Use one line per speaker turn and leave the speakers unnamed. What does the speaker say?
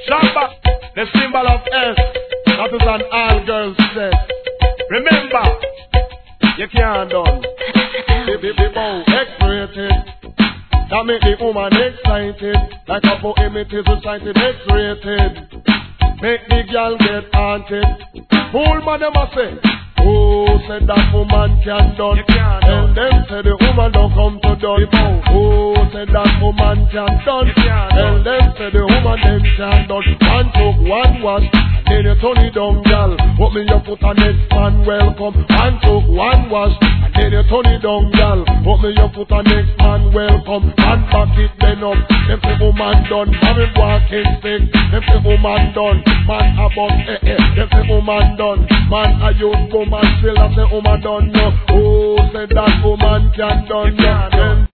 Shamba, the symbol of S. That is an all-girl set. Remember, you can't done. People X-rated. That make the woman excited. Like a poem it is recited, X-rated. Make the girl get haunted. Fool man them a say, oh, said that woman can done. Tell them say the woman don't come to done. Oh, said that woman can done. Tell them say the woman them can done. One took one wash, then you turn it down, girl. Put me your foot on next man welcome. One took one wash, then you turn it down, girl. Put me your foot on next man welcome. And back it then up. Them say woman done. Have walking stick. Them say woman done. Man above them say woman done. Man a youth woman still a say woman done. No. Oh, say that woman can done.